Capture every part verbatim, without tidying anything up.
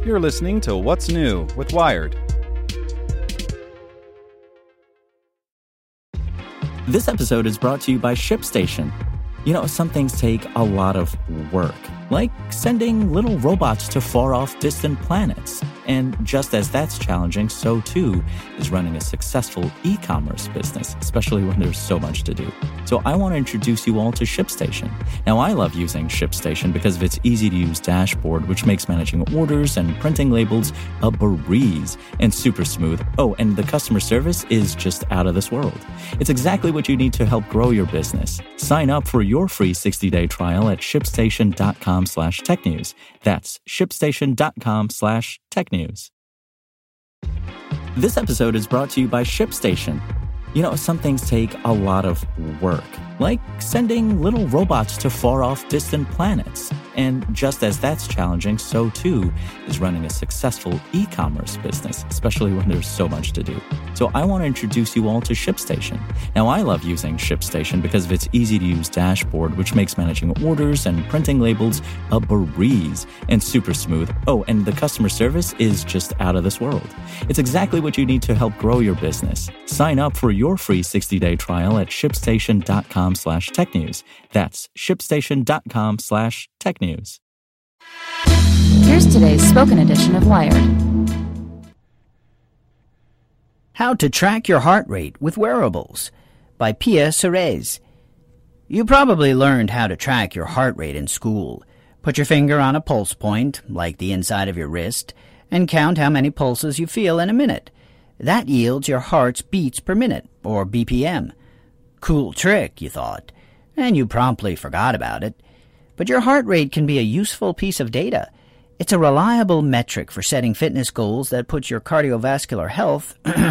You're listening to What's New with Wired. This episode is brought to you by ShipStation. You know, some things take a lot of work, like sending little robots to far-off distant planets. And just as that's challenging, so too is running a successful e-commerce business, especially when there's so much to do. So I want to introduce you all to ShipStation. Now, I love using ShipStation because of its easy-to-use dashboard, which makes managing orders and printing labels a breeze and super smooth. Oh, and the customer service is just out of this world. It's exactly what you need to help grow your business. Sign up for your free sixty-day trial at shipstation.com slash technews. That's shipstation.com slash technews. This episode is brought to you by ShipStation. You know, some things take a lot of work, like sending little robots to far-off distant planets. And just as that's challenging, so too is running a successful e-commerce business, especially when there's so much to do. So I want to introduce you all to ShipStation. Now, I love using ShipStation because of its easy-to-use dashboard, which makes managing orders and printing labels a breeze and super smooth. Oh, and the customer service is just out of this world. It's exactly what you need to help grow your business. Sign up for your free sixty-day trial at shipstation.com slash technews. That's shipstation.com slash technews. Here's today's spoken edition of Wired. How to Track Your Heart Rate with Wearables by Pia Serez. You probably learned how to track your heart rate in school. Put your finger on a pulse point, like the inside of your wrist, and count how many pulses you feel in a minute. That yields your heart's beats per minute, or B P M. Cool trick, you thought, and you promptly forgot about it. But your heart rate can be a useful piece of data. It's a reliable metric for setting fitness goals that puts your cardiovascular health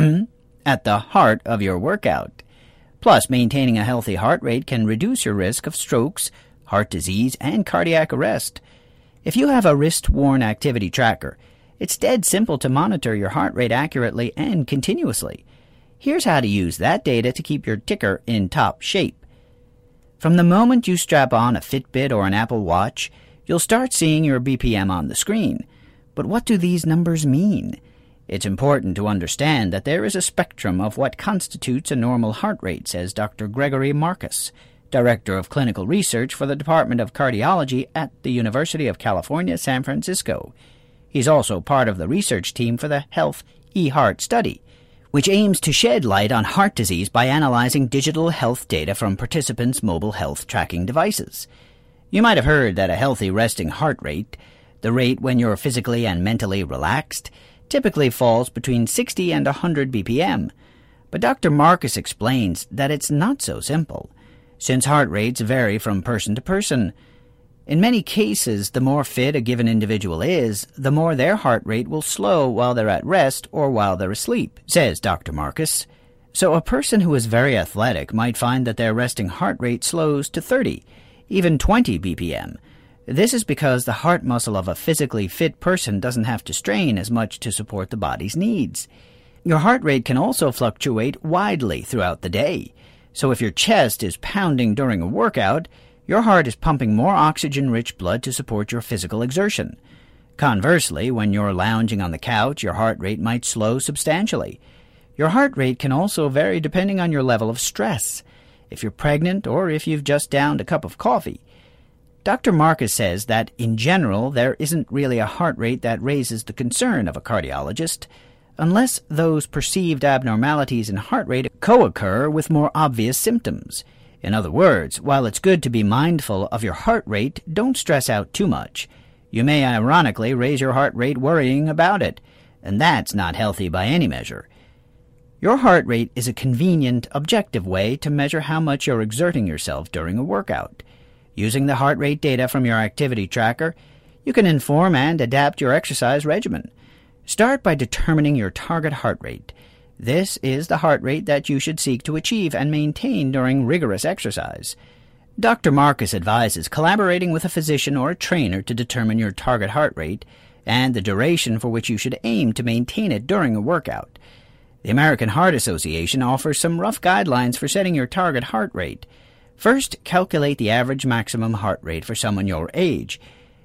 at the heart of your workout. Plus, maintaining a healthy heart rate can reduce your risk of strokes, heart disease, and cardiac arrest. If you have a wrist-worn activity tracker, it's dead simple to monitor your heart rate accurately and continuously. Here's how to use that data to keep your ticker in top shape. From the moment you strap on a Fitbit or an Apple Watch, you'll start seeing your B P M on the screen. But what do these numbers mean? It's important to understand that there is a spectrum of what constitutes a normal heart rate, says Doctor Gregory Marcus, Director of Clinical Research for the Department of Cardiology at the University of California, San Francisco. He's also part of the research team for the Health eHeart study, which aims to shed light on heart disease by analyzing digital health data from participants' mobile health tracking devices. You might have heard that a healthy resting heart rate, the rate when you're physically and mentally relaxed, typically falls between sixty and one hundred B P M. But Doctor Marcus explains that it's not so simple, since heart rates vary from person to person. In many cases, the more fit a given individual is, the more their heart rate will slow while they're at rest or while they're asleep, says Doctor Marcus. So a person who is very athletic might find that their resting heart rate slows to thirty, even twenty B P M. This is because the heart muscle of a physically fit person doesn't have to strain as much to support the body's needs. Your heart rate can also fluctuate widely throughout the day. So if your chest is pounding during a workout, your heart is pumping more oxygen-rich blood to support your physical exertion. Conversely, when you're lounging on the couch, your heart rate might slow substantially. Your heart rate can also vary depending on your level of stress, if you're pregnant or if you've just downed a cup of coffee. Doctor Marcus says that, in general, there isn't really a heart rate that raises the concern of a cardiologist, unless those perceived abnormalities in heart rate co-occur with more obvious symptoms. In other words, while it's good to be mindful of your heart rate, don't stress out too much. You may ironically raise your heart rate worrying about it, and that's not healthy by any measure. Your heart rate is a convenient, objective way to measure how much you're exerting yourself during a workout. Using the heart rate data from your activity tracker, you can inform and adapt your exercise regimen. Start by determining your target heart rate. This is the heart rate that you should seek to achieve and maintain during rigorous exercise. Doctor Marcus advises collaborating with a physician or a trainer to determine your target heart rate and the duration for which you should aim to maintain it during a workout. The American Heart Association offers some rough guidelines for setting your target heart rate. First, calculate the average maximum heart rate for someone your age.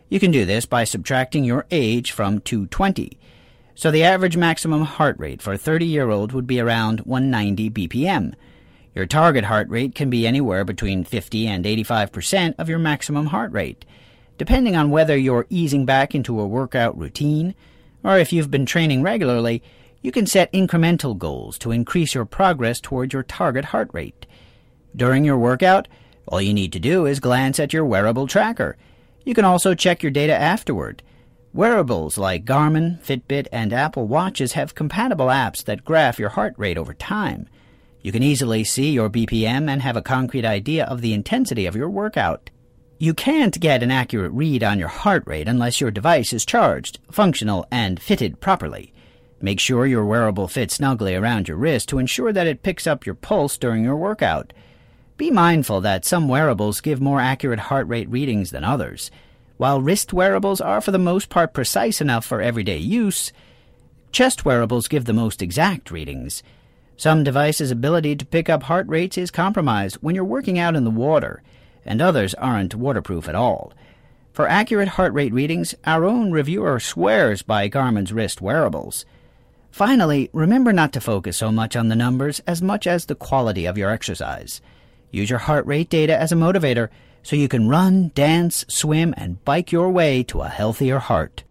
You can do this by subtracting your age from two hundred twenty. So the average maximum heart rate for a thirty-year-old would be around one hundred ninety B P M. Your target heart rate can be anywhere between fifty and eighty-five percent of your maximum heart rate, depending on whether you're easing back into a workout routine, or if you've been training regularly. You can set incremental goals to increase your progress toward your target heart rate. During your workout, all you need to do is glance at your wearable tracker. You can also check your data afterward. Wearables like Garmin, Fitbit, and Apple Watches have compatible apps that graph your heart rate over time. You can easily see your B P M and have a concrete idea of the intensity of your workout. You can't get an accurate read on your heart rate unless your device is charged, functional, and fitted properly. Make sure your wearable fits snugly around your wrist to ensure that it picks up your pulse during your workout. Be mindful that some wearables give more accurate heart rate readings than others. While wrist wearables are for the most part precise enough for everyday use, chest wearables give the most exact readings. Some devices' ability to pick up heart rates is compromised when you're working out in the water, and others aren't waterproof at all. For accurate heart rate readings, our own reviewer swears by Garmin's wrist wearables. Finally, remember not to focus so much on the numbers as much as the quality of your exercise. Use your heart rate data as a motivator so you can run, dance, swim, and bike your way to a healthier heart.